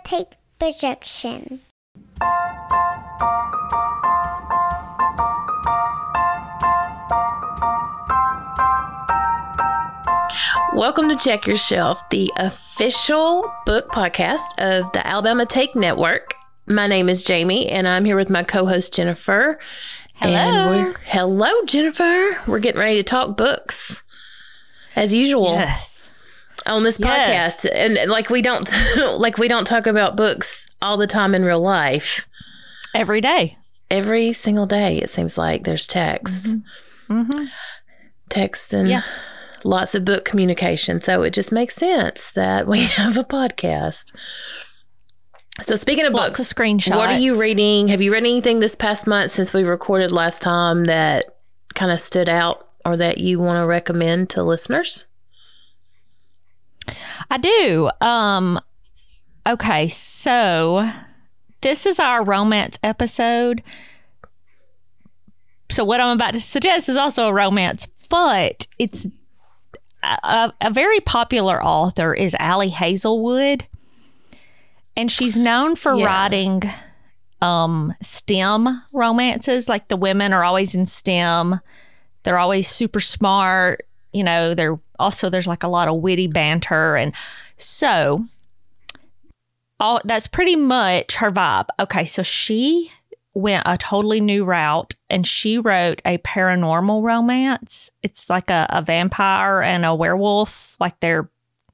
Take Projection. Welcome to Check Your Shelf, the official book podcast of the Alabama Take Network. My name is Jamie, and I'm here with my co-host, Jennifer. Hello. Hello, Jennifer. We're getting ready to talk books, as usual. Yes. On this podcast. And like we don't talk about books all the time in real life. Every day. Every single day, it seems like there's text. Text and lots of book communication. So it just makes sense that we have a podcast. So speaking of lots books, of screenshots. What are you reading? Have you read anything this past month since we recorded last time that kind of stood out or that you want to recommend to listeners? I do. Okay, so this is our romance episode. So what I'm about to suggest is also a romance, but it's a very popular author is Allie Hazelwood. And she's known for writing STEM romances. Like the women are always in STEM. They're always super smart. You know, there's like a lot of witty banter. And so that's pretty much her vibe. Okay, so she went a totally new route and she wrote a paranormal romance. It's like a vampire and a werewolf. Like they're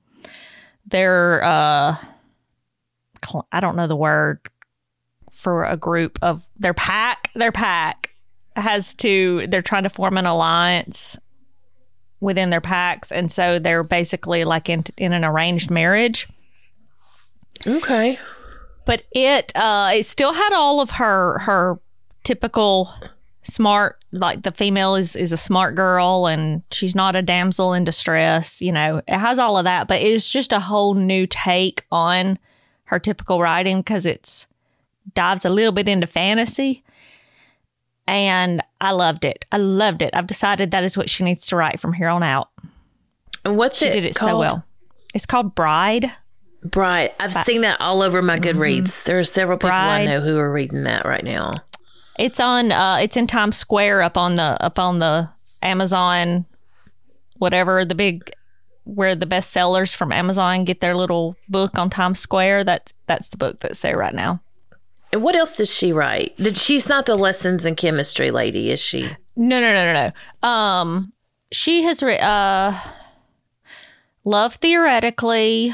I don't know the word for a group of their pack. Their pack they're trying to form an alliance within their packs. And so they're basically like in an arranged marriage. Okay. But it still had all of her typical smart, like the female is a smart girl and she's not a damsel in distress. You know, it has all of that, but it's just a whole new take on her typical writing because it dives a little bit into fantasy. And I loved it. I've decided that is what she needs to write from here on out. And what's she it did it called? So well. It's called Bride. I've seen that all over my Goodreads. There are several people I know who are reading that right now. It's on. It's in Times Square up on the Amazon, whatever where the bestsellers from Amazon get their little book on Times Square. That's the book that's there right now. And what else does she write? She's not the lessons in chemistry lady, is she? No. She has written Love Theoretically.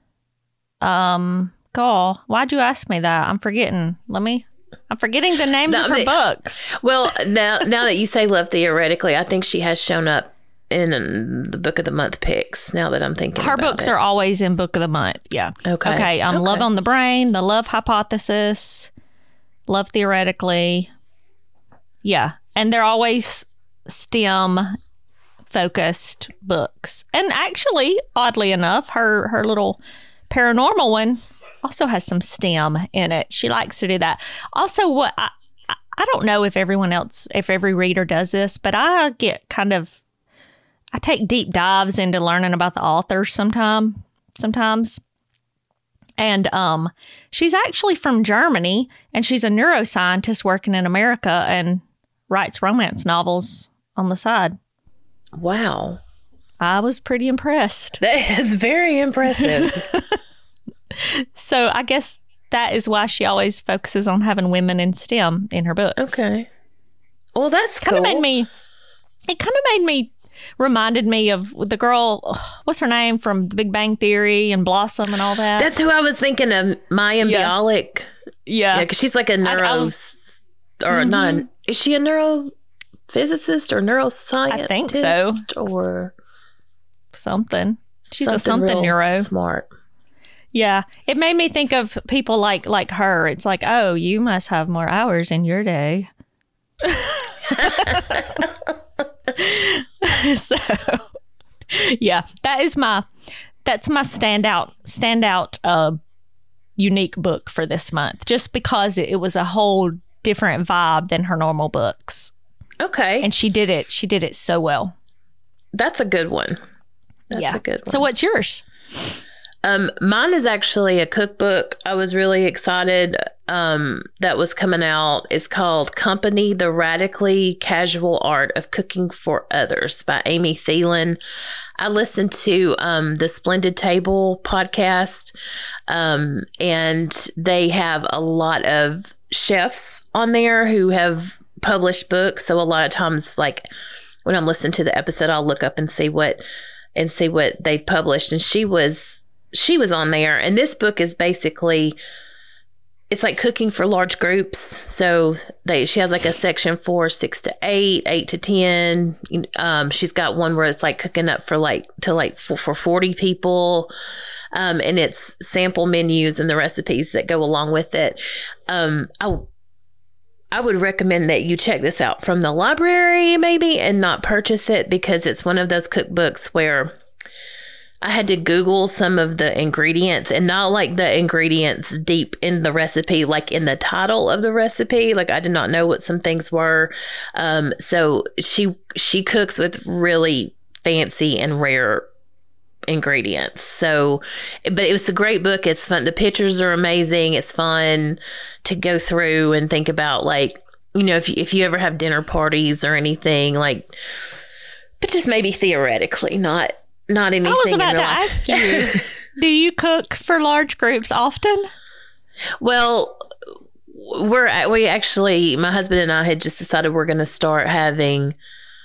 Why'd you ask me that? I'm forgetting. I'm forgetting the names of her books. Well, now that you say Love Theoretically, I think she has shown up in the Book of the Month picks, now that I'm thinking her about books it. are always in Book of the Month. Yeah. Okay. Love on the Brain, The Love Hypothesis, Love Theoretically. Yeah. And they're always STEM focused books. And actually, oddly enough, her little paranormal one also has some STEM in it. She likes to do that. Also, what I don't know if every reader does this, but I get I take deep dives into learning about the authors sometimes. And she's actually from Germany, and she's a neuroscientist working in America and writes romance novels on the side. Wow. I was pretty impressed. That is very impressive. So I guess that is why she always focuses on having women in STEM in her books. Okay. Well, that's cool. Reminded me of the girl, what's her name, from The Big Bang Theory and Blossom and all that. That's who I was thinking of, Maya Bialik. Yeah. Because she's like a is she a neurophysicist or neuroscientist? I think so. Or something. She's a something neuro. Smart. Yeah. It made me think of people like her. It's like, oh, you must have more hours in your day. So, yeah, that's my standout unique book for this month, just because it was a whole different vibe than her normal books. Okay. And she did it so well. That's a good one. That's a good one. So what's yours? Mine is actually a cookbook. I was really excited that was coming out. It's called Company, The Radically Casual Art of Cooking for Others by Amy Thielen. I listened to the Splendid Table podcast, and they have a lot of chefs on there who have published books. So a lot of times, like when I'm listening to the episode, I'll look up and see what they've published. And she was on there. And this book is basically, it's like cooking for large groups. So she has like a section for 6 to 8, 8 to 10. She's got one where it's like cooking up for 40 people. And it's sample menus and the recipes that go along with it. I would recommend that you check this out from the library maybe and not purchase it, because it's one of those cookbooks where I had to Google some of the ingredients, and not like the ingredients deep in the recipe, like in the title of the recipe. Like I did not know what some things were. So she cooks with really fancy and rare ingredients. So, but it was a great book. It's fun. The pictures are amazing. It's fun to go through and think about, like, you know, if you ever have dinner parties or anything, like, but just maybe theoretically, not anything. I was about to ask you, do you cook for large groups often? Well, we actually, my husband and I had just decided we're going to start having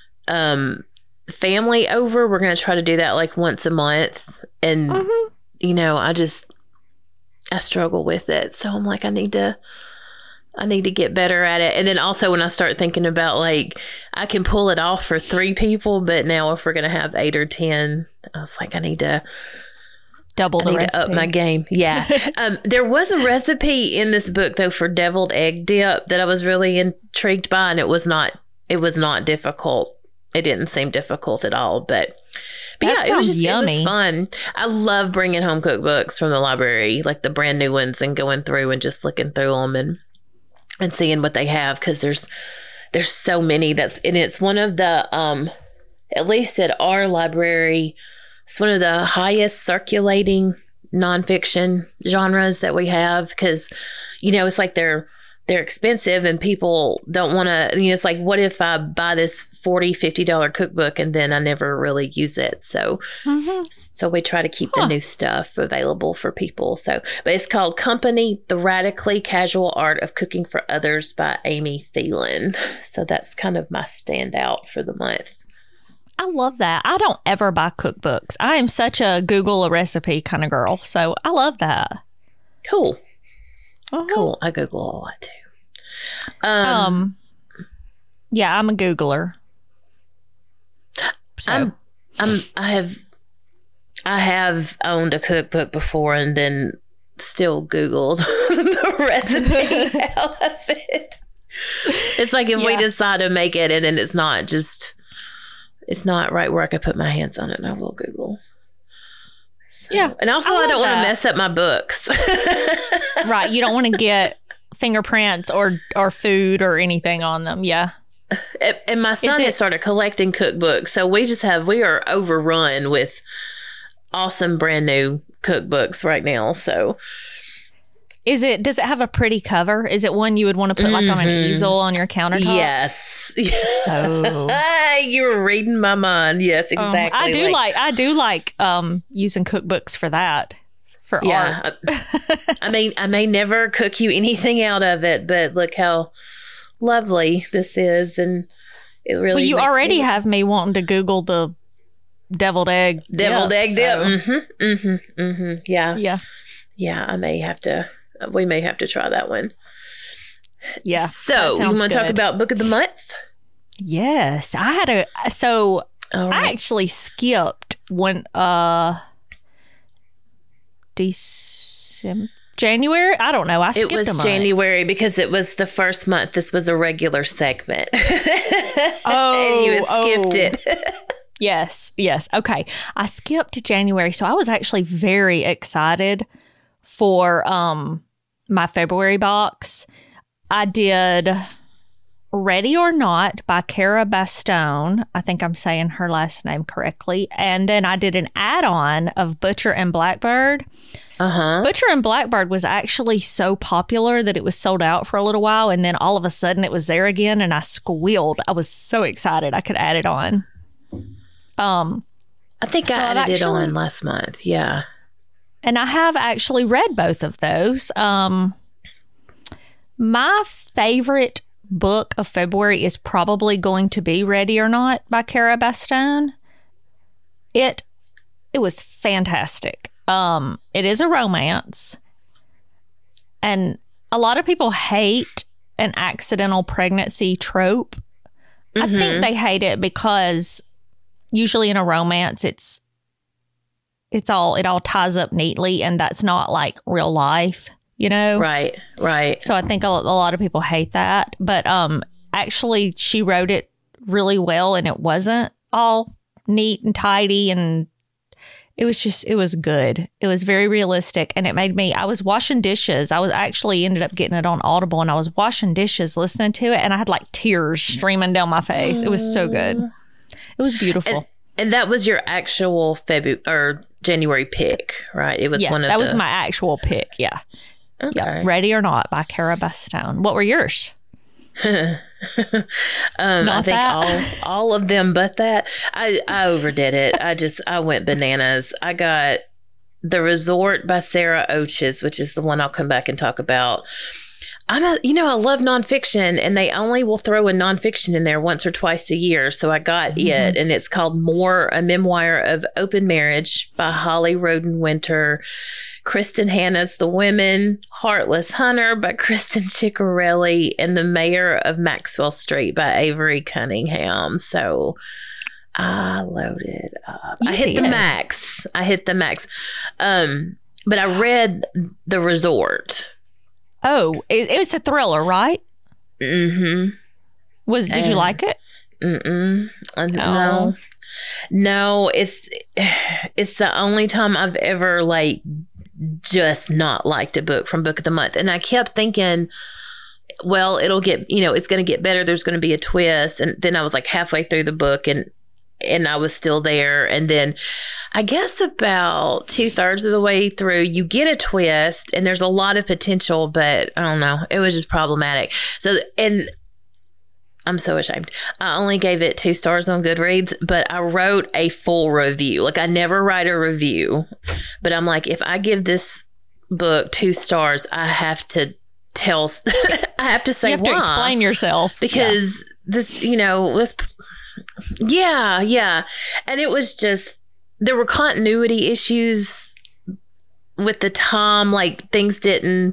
family over. We're going to try to do that like once a month. And, you know, I struggle with it. So I'm like, I need to get better at it. And then also when I start thinking about, like, I can pull it off for 3 people, but now if we're going to have 8 or 10, I was like, I need to double the recipe. To up my game. Yeah. There was a recipe in this book though for deviled egg dip that I was really intrigued by, and it was not difficult. It didn't seem difficult at all, but yeah, it was fun. I love bringing home cookbooks from the library, like the brand new ones, and going through and just looking through them and seeing what they have, because there's so many. It's one of the at least at our library, it's one of the highest circulating nonfiction genres that we have, because, you know, it's like they're expensive and people don't want to, you know, it's like, what if I buy this $40, $50 cookbook and then I never really use it? So, so we try to keep the new stuff available for people. So, but it's called Company, The Radically Casual Art of Cooking for Others by Amy Thielen. So that's kind of my standout for the month. I love that. I don't ever buy cookbooks. I am such a Google a recipe kind of girl. So I love that. Cool. Cool. I Google a lot too. Yeah, I'm a Googler. So. I have owned a cookbook before and then still Googled the recipe out of it. It's like if we decide to make it and then it's not right where I could put my hands on it, and I will Google. So, yeah. And also I don't want to mess up my books. Right. You don't want to get fingerprints or food or anything on them. Yeah. And my son has started collecting cookbooks. So we are overrun with awesome brand new cookbooks right now. So does it have a pretty cover? Is it one you would want to put like on an easel on your countertop? Yes. Oh. You were reading my mind. Yes, exactly. I do like using cookbooks for that. For art. I mean, I may never cook you anything out of it, but look how lovely this is. And it really Well, you already have me wanting to Google the deviled egg dip. Yeah. Yeah. Yeah, we may have to try that one. Yeah. So you want to talk about Book of the Month? Yes. I actually skipped one, January? I don't know. I skipped a month. It was January because it was the first month. This was a regular segment. Oh. And you had skipped it. Yes. Okay. I skipped January. So I was actually very excited for my February box. I did Ready or Not by Cara Bastone. I think I'm saying her last name correctly. And then I did an add-on of Butcher and Blackbird. Butcher and Blackbird was actually so popular that it was sold out for a little while, and then all of a sudden it was there again, and I squealed. I was so excited I could add it on. I think I added it on last month. Yeah. And I have actually read both of those. My favorite book of February is probably going to be Ready or Not by Cara Bastone. It was fantastic. It is a romance, and a lot of people hate an accidental pregnancy trope. I think they hate it because usually in a romance it all ties up neatly, and that's not like real life. You know? Right. So I think a lot of people hate that. But actually, she wrote it really well, and it wasn't all neat and tidy. And it was good. It was very realistic. And it made me, I was washing dishes. I was actually ended up getting it on Audible, and I was washing dishes listening to it, and I had like tears streaming down my face. It was so good. It was beautiful. And that was your actual February or January pick, right? It was that was my actual pick. Yeah. Okay. Yeah, Ready or Not by Cara Bastone. What were yours? I think all of them but that. I overdid it. I went bananas. I got The Resort by Sarah Oaches, which is the one I'll come back and talk about. I love nonfiction, and they only will throw a nonfiction in there once or twice a year. So I got it, and it's called More, a Memoir of Open Marriage by Holly Roden Winter. Kristen Hanna's The Women, Heartless Hunter by Kristen Ciccarelli, and The Mayor of Maxwell Street by Avery Cunningham. So I loaded up. I hit the max. But I read The Resort. Oh, it was a thriller, right? Mm-hmm. Did you like it? No, it's the only time I've ever just not liked a book from Book of the Month. And I kept thinking, well, it'll get, it's going to get better. There's going to be a twist. And then I was like halfway through the book and I was still there. And then I guess about 2/3 of the way through, you get a twist and there's a lot of potential, but I don't know. It was just problematic. So, and I'm so ashamed. I only gave it 2 stars on Goodreads, but I wrote a full review. I never write a review, but I'm like, if I give this book 2 stars, I have to tell, I have to say why. You have to explain yourself. Because this, yeah. And it was just, there were continuity issues with the time, things didn't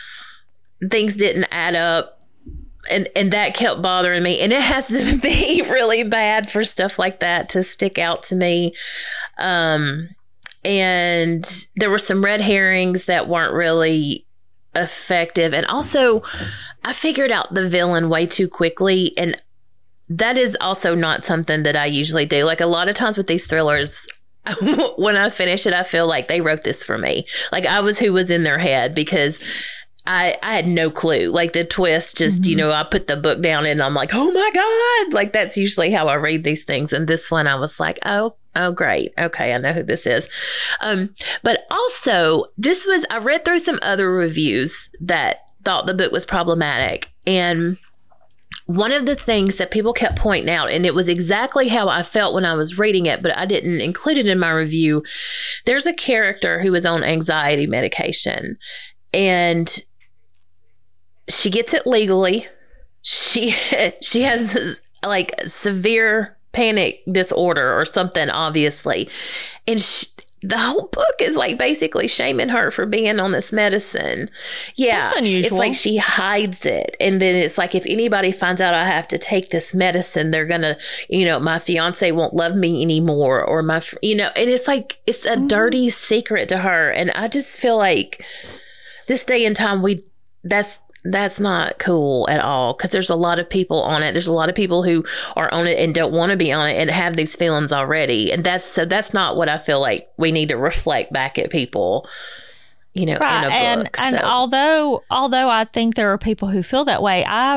add up. And that kept bothering me. And it has to be really bad for stuff like that to stick out to me. And there were some red herrings that weren't really effective. And also, I figured out the villain way too quickly. And that is also not something that I usually do. A lot of times with these thrillers, when I finish it, I feel like they wrote this for me. I was who was in their head, because I had no clue. The twist, just, I put the book down and I'm like, oh my God. That's usually how I read these things. And this one, I was like, oh, great. Okay. I know who this is. But also I read through some other reviews that thought the book was problematic. And one of the things that people kept pointing out, and it was exactly how I felt when I was reading it, but I didn't include it in my review. There's a character who is on anxiety medication, and she gets it legally. She has severe panic disorder or something, obviously. And the whole book is basically shaming her for being on this medicine. Yeah. That's unusual. It's she hides it. And then it's if anybody finds out I have to take this medicine, they're going to, my fiance won't love me anymore, or and it's it's a dirty secret to her. And I just feel this day and time, that's not cool at all, because there's a lot of people on it. There's a lot of people who are on it and don't want to be on it and have these feelings already. And that's not what I feel like we need to reflect back at people, right. In a book. And although I think there are people who feel that way, I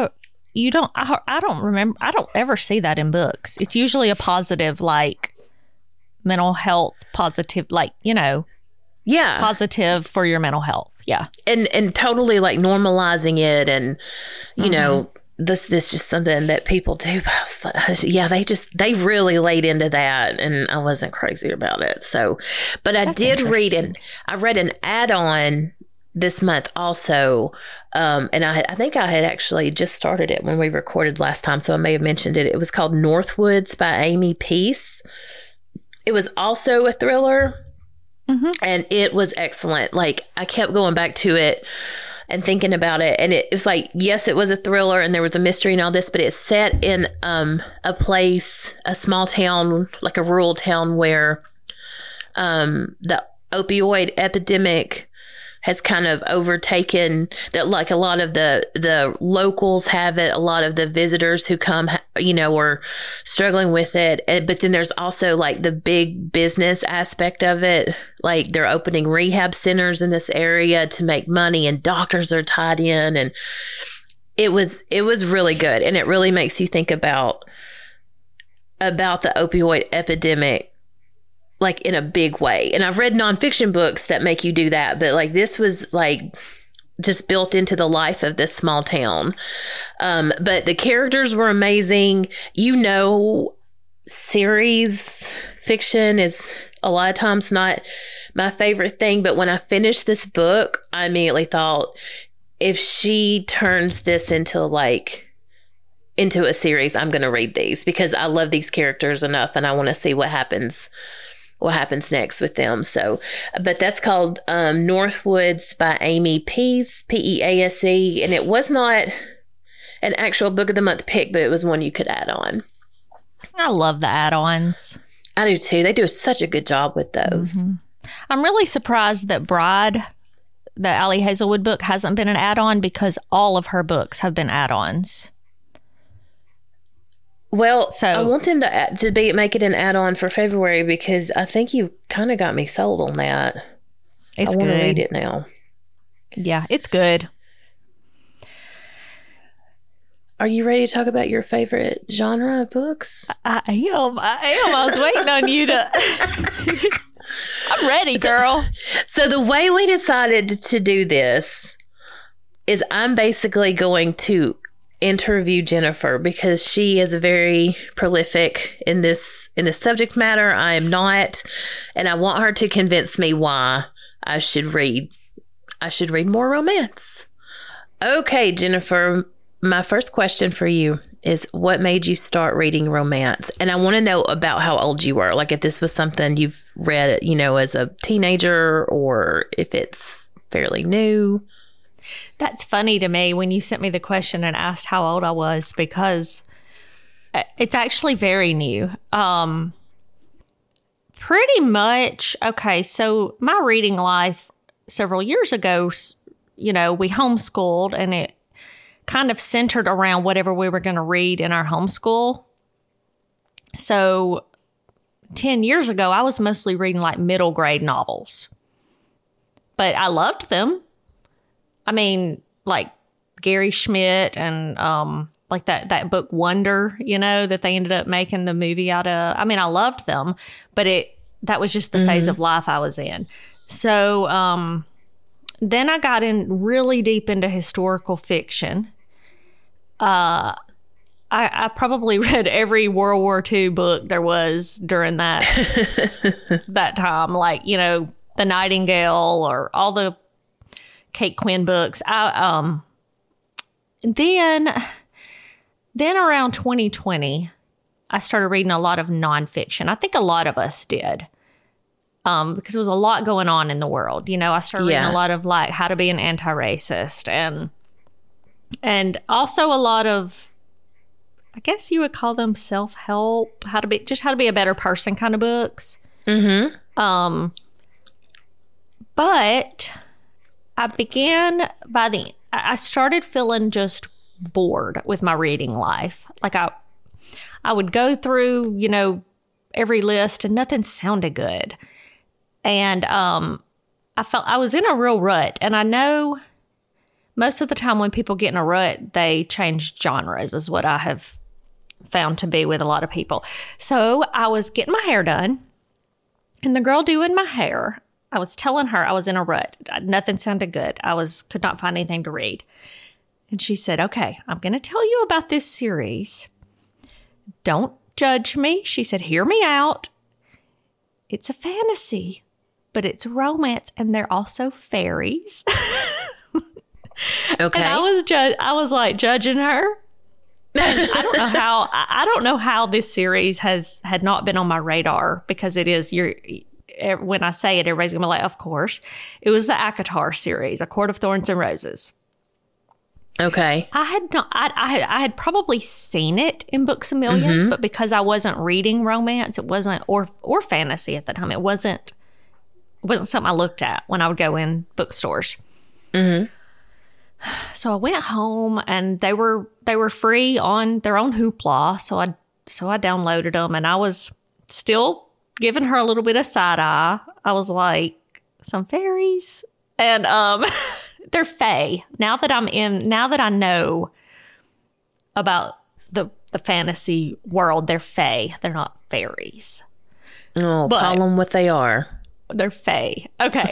you don't, I don't remember, I don't ever see that in books. It's usually a positive, like mental health, positive, like, you know, positive for your mental health. Yeah. And totally like normalizing it. And, you know, this is just something that people do. They really laid into that, and I wasn't crazy about it. So, but I did read it. I read an add-on this month also. And I think I had actually just started it when we recorded last time, so I may have mentioned it. It was called Northwoods by Amy Peace. It was also a thriller, and it was excellent. Like, I kept going back to it and thinking about it, and it was like, yes, it was a thriller and there was a mystery and all this, but it's set in a place, a small town, like a rural town, where the opioid epidemic has kind of overtaken that. Like, a lot of the locals have it, a lot of the visitors who come, you know, are struggling with it. But then there's also like the big business aspect of it. Like, they're opening rehab centers in this area to make money, and doctors are tied in. And it was really good. And it really makes you think about the opioid epidemic, like, in a big way. And I've read nonfiction books that make you do that, but like, this was like just built into the life of this small town. But the characters were amazing. You know, series fiction is a lot of times not my favorite thing, but when I finished this book, I immediately thought, if she turns this into a series, I'm going to read these, because I love these characters enough and I want to see what happens next with them. So, but that's called Northwoods by Amy Peace, Pease. And it was not an actual book of the month pick, but it was one you could add on. I love the add-ons. I do too. They do such a good job with those. I'm really surprised that Bride, the Ali Hazelwood book, hasn't been an add-on, because all of her books have been add-ons. Well, so I want them to make it an add-on for February, because I think you kind of got me sold on that. I want to read it now. Yeah, it's good. Are you ready to talk about your favorite genre of books? I am. I was waiting on you to. I'm ready, girl. So the way we decided to do this is I'm basically going to interview Jennifer, because she is very prolific in this subject matter. I am not, and I want her to convince me why I should read more romance. Okay, Jennifer, my first question for you is, what made you start reading romance? And I want to know about how old you were, like if this was something you've read, you know, as a teenager, or if it's fairly new. That's funny to me when you sent me the question and asked how old I was, because it's actually very new. Pretty much. Okay. So my reading life several years ago, you know, we homeschooled, and it kind of centered around whatever we were going to read in our homeschool. So 10 years ago, I was mostly reading like middle grade novels, but I loved them. I mean, like Gary Schmidt and like that book Wonder, you know, that they ended up making the movie out of. I mean, I loved them, but that was just the phase of life I was in. So then I got in really deep into historical fiction. I probably read every World War II book there was during that that time, like, you know, The Nightingale or all the Kate Quinn books. Then around 2020, I started reading a lot of nonfiction. I think a lot of us did, because there was a lot going on in the world. You know, I started reading a lot of like how to be an anti-racist, and also a lot of, I guess you would call them self-help, how to be a better person kind of books. But I started feeling just bored with my reading life. Like I would go through, you know, every list and nothing sounded good. And I felt I was in a real rut. And I know most of the time when people get in a rut, they change genres, is what I have found to be with a lot of people. So I was getting my hair done, and the girl doing my hair, I was telling her I was in a rut. Nothing sounded good. Could not find anything to read. And she said, okay, I'm going to tell you about this series. Don't judge me. She said, hear me out. It's a fantasy, but it's romance, and they're also fairies. Okay. And I was like judging her. And I don't know how this series had not been on my radar, because it is when I say it, everybody's gonna be like, of course. It was the ACOTAR series, A Court of Thorns and Roses. Okay. I had probably seen it in Books A Million, but because I wasn't reading romance, it wasn't, or fantasy at the time, it wasn't something I looked at when I would go in bookstores. So I went home, and they were free on their own Hoopla. So I downloaded them, and I was still giving her a little bit of side eye. I was like, some fairies, and they're fae. Now that I know about the fantasy world, they're fae. They're not fairies. Oh, but tell them what they are. They're fae. Okay.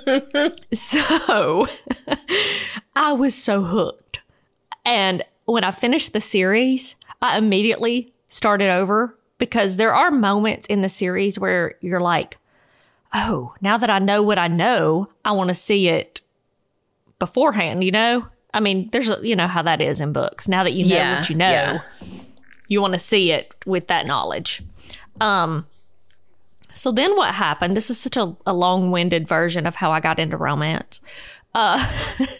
So I was so hooked. And when I finished the series, I immediately started over, because there are moments in the series where you're like, oh, now that I know what I know, I want to see it beforehand, you know? I mean, you know how that is in books. Now that you know what you know, you want to see it with that knowledge. So then what happened, this is such a long-winded version of how I got into romance. But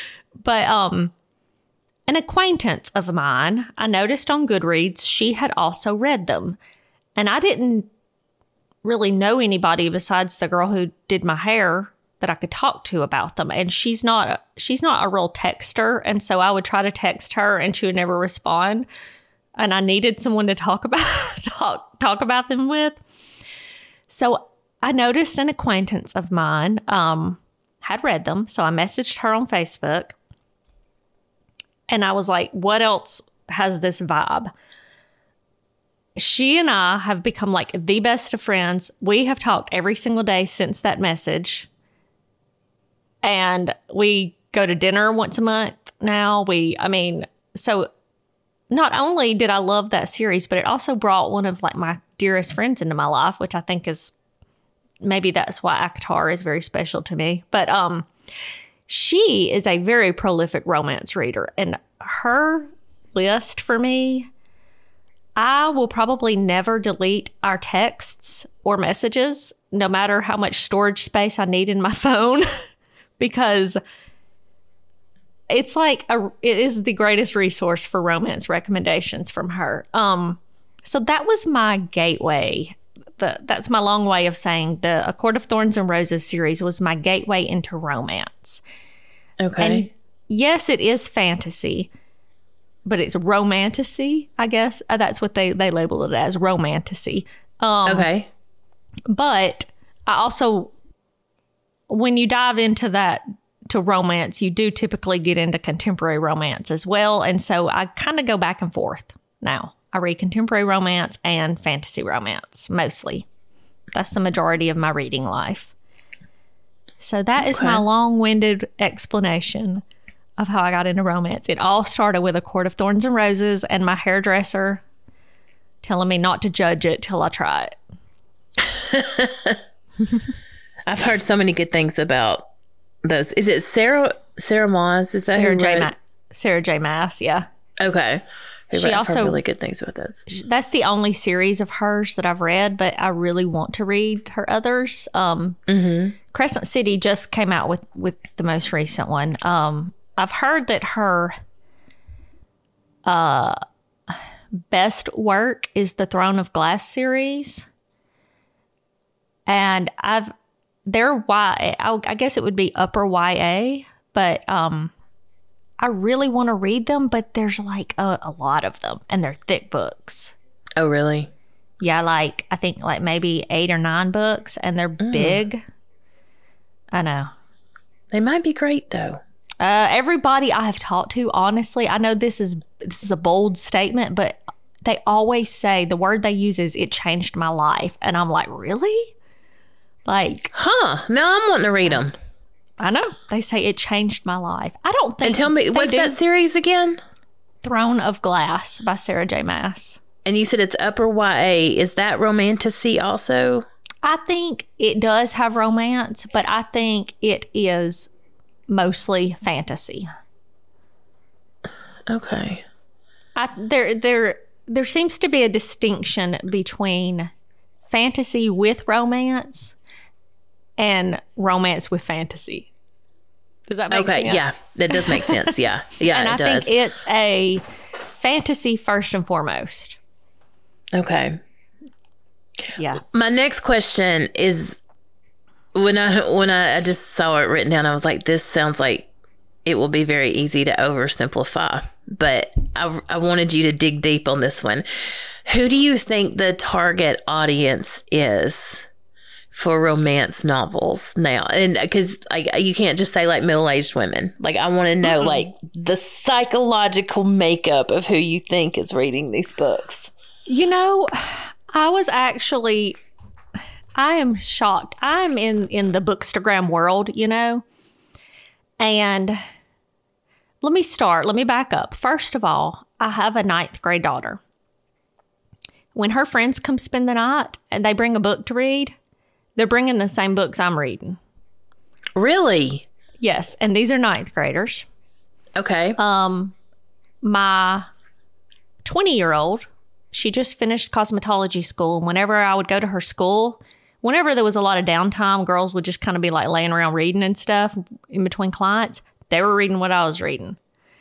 an acquaintance of mine, I noticed on Goodreads, she had also read them. And I didn't really know anybody besides the girl who did my hair that I could talk to about them. And she's not a real texter. And so I would try to text her, and she would never respond. And I needed someone to talk about them with. So I noticed an acquaintance of mine had read them. So I messaged her on Facebook, and I was like, what else has this vibe? She and I have become like the best of friends. We have talked every single day since that message. And we go to dinner once a month now. So not only did I love that series, but it also brought one of like my dearest friends into my life, which I think is, maybe that's why ACOTAR is very special to me. But she is a very prolific romance reader, and her list for me, I will probably never delete our texts or messages, no matter how much storage space I need in my phone, because it's like it is the greatest resource for romance recommendations from her. So that was my gateway. That's my long way of saying A Court of Thorns and Roses series was my gateway into romance. Okay. And yes, it is fantasy, but it's romantasy, I guess. That's what they label it as, romantasy. Okay. But I also, when you dive into that, to romance, you do typically get into contemporary romance as well. And so I kind of go back and forth now. I read contemporary romance and fantasy romance, mostly. That's the majority of my reading life. So that is my long-winded explanation of how I got into romance. It all started with A Court of Thorns and Roses and my hairdresser telling me not to judge it till I try it. I've heard so many good things about those. Is it Sarah Maas? Is that Sarah J. Maas? Yeah. Okay. She I've also heard really good things about those. That's the only series of hers that I've read, but I really want to read her others. Crescent City just came out with the most recent one. I've heard that her best work is the Throne of Glass series, and they're I guess it would be upper YA, but I really want to read them, but there's like a lot of them, and they're thick books. Oh, really? Yeah, I think maybe 8 or 9 books, and they're big. I know. They might be great, though. Everybody I have talked to, honestly, I know this is a bold statement, but they always say the word they use is "it changed my life," and I'm like, really? Like, Now I'm wanting to read them. I know they say it changed my life. I don't think. And tell me, what's that series again? Throne of Glass by Sarah J. Maas. And you said it's upper YA. Is that romantasy also? I think it does have romance, but I think it is mostly fantasy. Okay. There seems to be a distinction between fantasy with romance and romance with fantasy. Does that make sense? Okay, yeah, that does make sense. Yeah, yeah, and it does. think it's a fantasy first and foremost. Okay. Yeah. My next question is, when I just saw it written down, I was like, this sounds like it will be very easy to oversimplify. But I wanted you to dig deep on this one. Who do you think the target audience is for romance novels now? And because you can't just say like middle-aged women. Like, I want to know like the psychological makeup of who you think is reading these books. You know, I am shocked. I'm in the Bookstagram world, you know, and let me back up. First of all, I have a 9th grade daughter. When her friends come spend the night and they bring a book to read, they're bringing the same books I'm reading. Really? Yes, and these are 9th graders. Okay. My 20-year-old, she just finished cosmetology school. And whenever I would go to her school, whenever there was a lot of downtime, girls would just kind of be like laying around reading and stuff in between clients. They were reading what I was reading.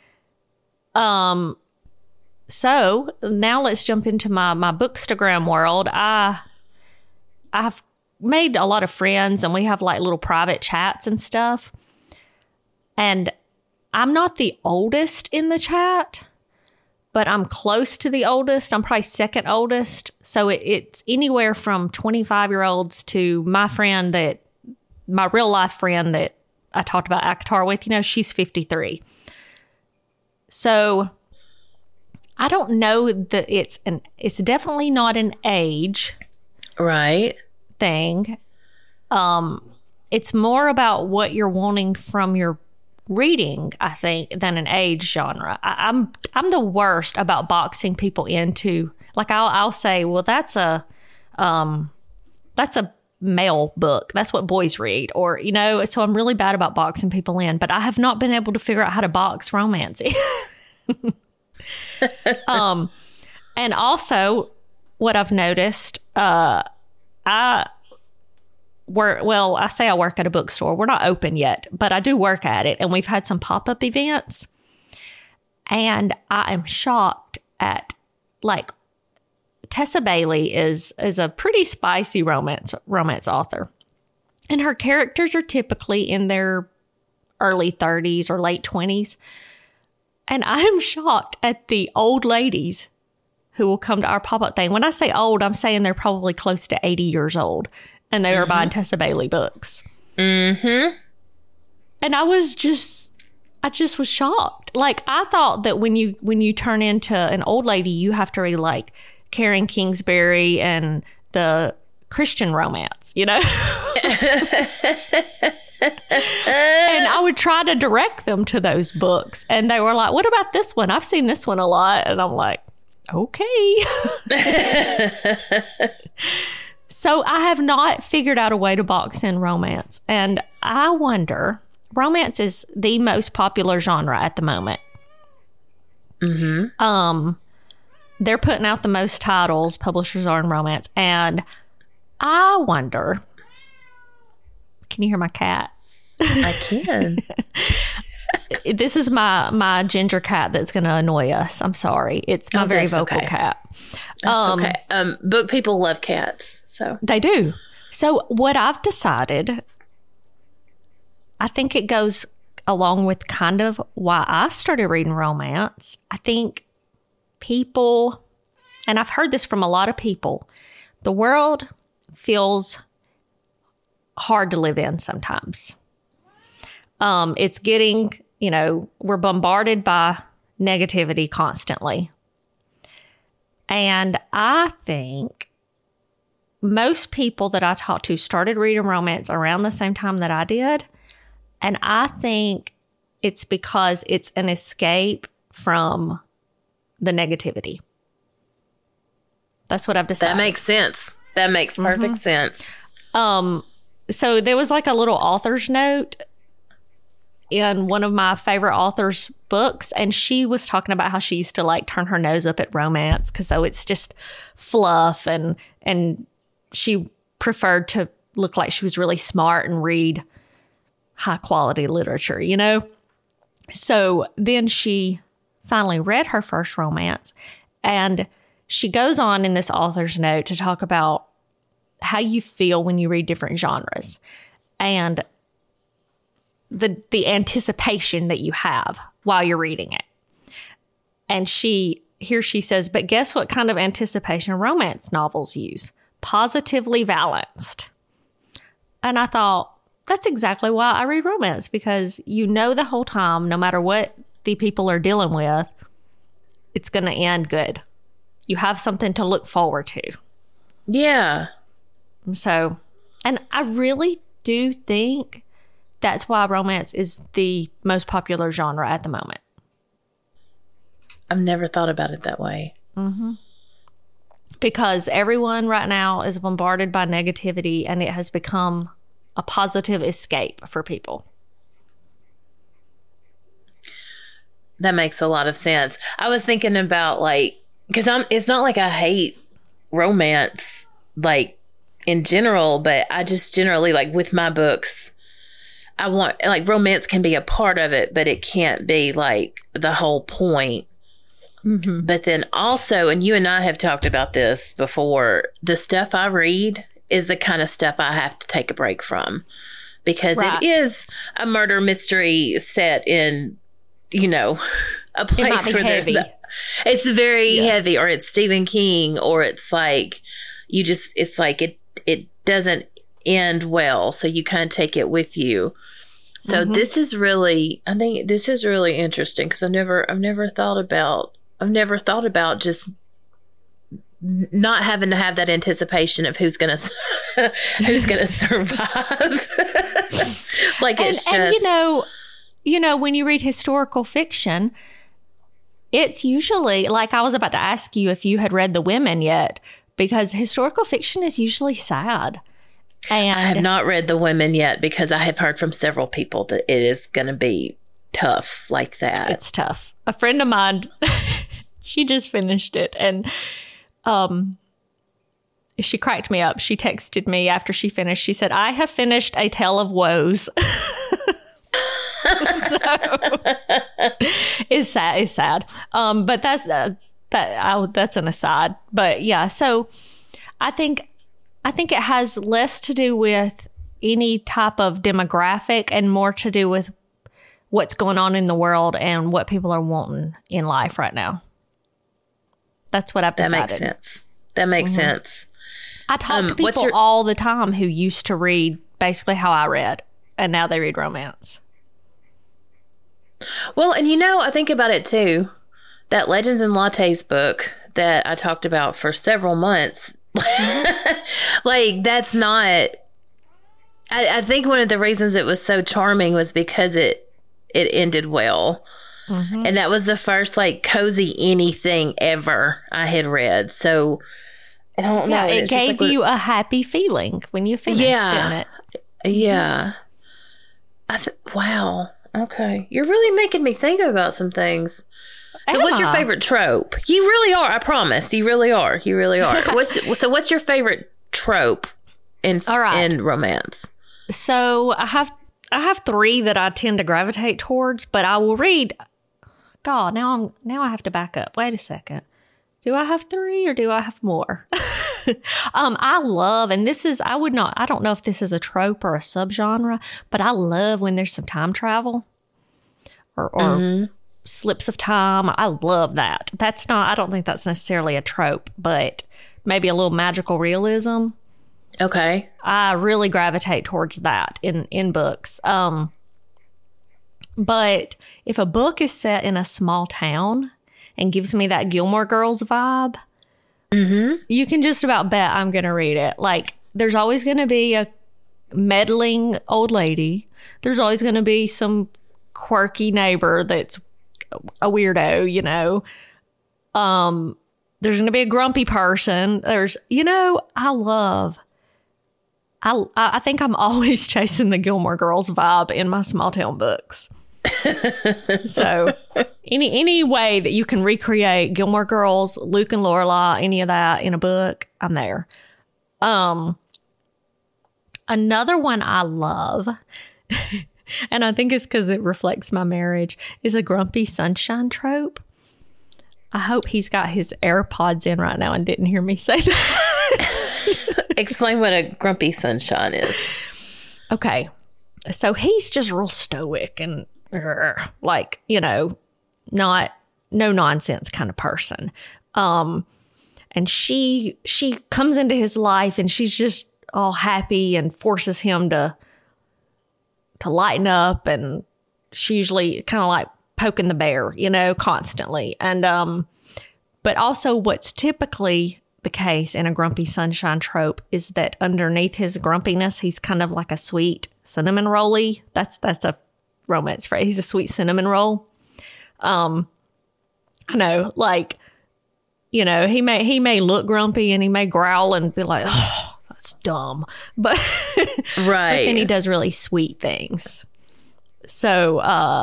So now let's jump into my Bookstagram world. I've made a lot of friends and we have like little private chats and stuff. And I'm not the oldest in the chat, but I'm close to the oldest. I'm probably second oldest. So it's anywhere from 25-year-olds to my real life friend that I talked about ACOTAR with, you know, she's 53. So I don't know that it's definitely not an age right thing. It's more about what you're wanting from your reading, I think, than an age genre. I'm the worst about boxing people into, like, I'll say, well, that's a male book. That's what boys read, or, you know, so I'm really bad about boxing people in, but I have not been able to figure out how to box romance. And also what I've noticed, I work at a bookstore. We're not open yet, but I do work at it. And we've had some pop-up events. And I am shocked at, like, Tessa Bailey is a pretty spicy romance author. And her characters are typically in their early 30s or late 20s. And I am shocked at the old ladies who will come to our pop-up thing. When I say old, I'm saying they're probably close to 80 years old. And they are buying Tessa Bailey books. Mm-hmm. And I just was shocked. Like, I thought that when you turn into an old lady, you have to read like Karen Kingsbury and the Christian romance, you know? And I would try to direct them to those books. And they were like, what about this one? I've seen this one a lot. And I'm like, okay. So I have not figured out a way to box in romance. And I wonder, romance is the most popular genre at the moment. Mm-hmm. They're putting out the most titles, publishers are, in romance. And I wonder, can you hear my cat? I can. This is my ginger cat that's going to annoy us. I'm sorry. It's my very vocal cat. That's okay. Book people love cats, so they do. So what I've decided, I think it goes along with kind of why I started reading romance. I think people, and I've heard this from a lot of people, the world feels hard to live in sometimes. It's getting we're bombarded by negativity constantly. And I think most people that I talked to started reading romance around the same time that I did. And I think it's because it's an escape from the negativity. That's what I've decided. That makes sense. That makes perfect sense. So there was like a little author's note in one of my favorite authors' books, and she was talking about how she used to like turn her nose up at romance because it's just fluff, and she preferred to look like she was really smart and read high quality literature, So then she finally read her first romance, and she goes on in this author's note to talk about how you feel when you read different genres and the anticipation that you have while you're reading it. And she says, but guess what kind of anticipation romance novels use? Positively balanced. And I thought, that's exactly why I read romance, because the whole time, no matter what the people are dealing with, it's going to end good. You have something to look forward to. Yeah. So, and I really do think that's why romance is the most popular genre at the moment. I've never thought about it that way. Mm-hmm. Because everyone right now is bombarded by negativity, and it has become a positive escape for people. That makes a lot of sense. I was thinking about because it's not like I hate romance in general, but I just generally with my books, I want romance can be a part of it, but it can't be the whole point. Mm-hmm. But then also, and you and I have talked about this before, the stuff I read is the kind of stuff I have to take a break from, because it is a murder mystery set in, a place where heavy. It's very heavy, or it's Stephen King, or it's it doesn't end well. So you kind of take it with you. So this is really, I think this is really interesting, because I've never thought about just not having to have that anticipation of who's gonna survive. And when you read historical fiction, it's usually I was about to ask you if you had read The Women yet, because historical fiction is usually sad. And I have not read The Women yet, because I have heard from several people that it is going to be tough like that. It's tough. A friend of mine, she just finished it, and she cracked me up. She texted me after she finished. She said, "I have finished A Tale of Woes." So it's sad. It's sad. But that's an aside. But yeah, so I think it has less to do with any type of demographic and more to do with what's going on in the world and what people are wanting in life right now. That's what I've decided. That makes sense. I talk to people all the time who used to read basically how I read, and now they read romance. Well, and I think about it too. That Legends and Lattes book that I talked about for several months, that's not. I think one of the reasons it was so charming was because it ended well. Mm-hmm. And that was the first cozy anything ever I had read. So I don't know. It gave you a happy feeling when you finished in it. Yeah. Wow. Okay. You're really making me think about some things. So what's your favorite trope? You really are. I promise. You really are. You really are. What's your favorite trope in romance? So I have three that I tend to gravitate towards, but I will read. God, now I have to back up. Wait a second. Do I have three or do I have more? I love, and I don't know if this is a trope or a subgenre, but I love when there's some time travel or slips of time. I love that. I don't think that's necessarily a trope, but maybe a little magical realism. Okay. I really gravitate towards that in books. But if a book is set in a small town and gives me that Gilmore Girls vibe, you can just about bet I'm going to read it. Like, there's always going to be a meddling old lady. There's always going to be some quirky neighbor that's a weirdo, you know. There's going to be a grumpy person. There's, you know, I think I'm always chasing the Gilmore Girls vibe in my small town books. So any way that you can recreate Gilmore Girls, Luke and Lorelai, any of that in a book, I'm there. Another one I love, and I think it's because it reflects my marriage, is a grumpy sunshine trope. I hope he's got his AirPods in right now and didn't hear me say that. Explain what a grumpy sunshine is. Okay. So he's just real stoic and like, you know, no nonsense kind of person. And she comes into his life and she's just all happy and forces him to lighten up, and she usually kind of like poking the bear, you know, constantly. And but also what's typically the case in a grumpy sunshine trope is that underneath his grumpiness, he's kind of like a sweet cinnamon rolly. That's a romance phrase. He's a sweet cinnamon roll. I know, like, you know, he may look grumpy and he may growl and be like, oh, that's dumb. But right. But then he does really sweet things. So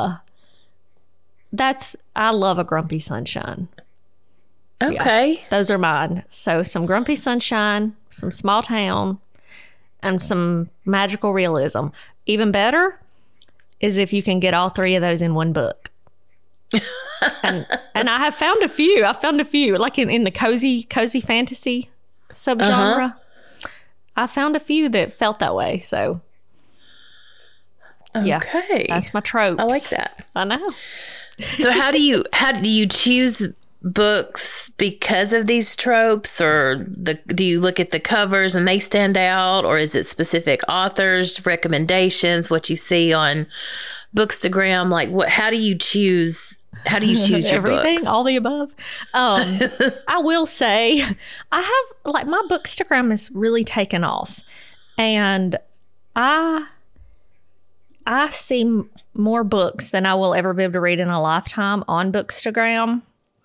I love a grumpy sunshine. Okay. Yeah, those are mine. So some grumpy sunshine, some small town, and some magical realism. Even better is if you can get all three of those in one book. and I have found a few. Like in the cozy fantasy subgenre. I found a few that felt that way. So yeah, that's my tropes. I like that. I know. So how do you choose books because of these tropes, or do you look at the covers and they stand out, or is it specific authors, recommendations, what you see on Bookstagram? Like, how do you choose your everything, books? all the above. I will say I have, like, my Bookstagram is really taken off, and I see more books than I will ever be able to read in a lifetime on Bookstagram.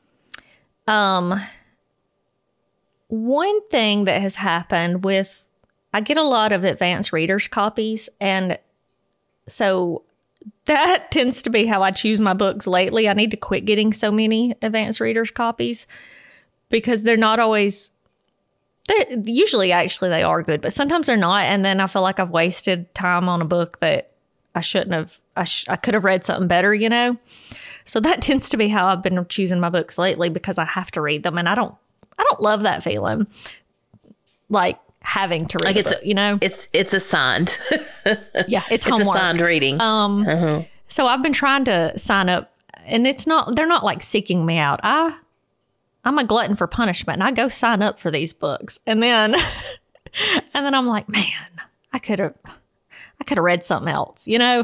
One thing that has happened I get a lot of advanced readers copies, and so that tends to be how I choose my books lately. I need to quit getting so many advanced readers copies because they're not always, usually actually they are good, but sometimes they're not. And then I feel like I've wasted time on a book that I shouldn't have. I could have read something better, you know? So that tends to be how I've been choosing my books lately, because I have to read them, and I don't love that feeling, like having to read it, you know? It's assigned. Yeah, it's homework. It's assigned reading. So I've been trying to sign up, and they're not like seeking me out. I'm a glutton for punishment, and I go sign up for these books, and then I'm like, man, I could have read something else, you know?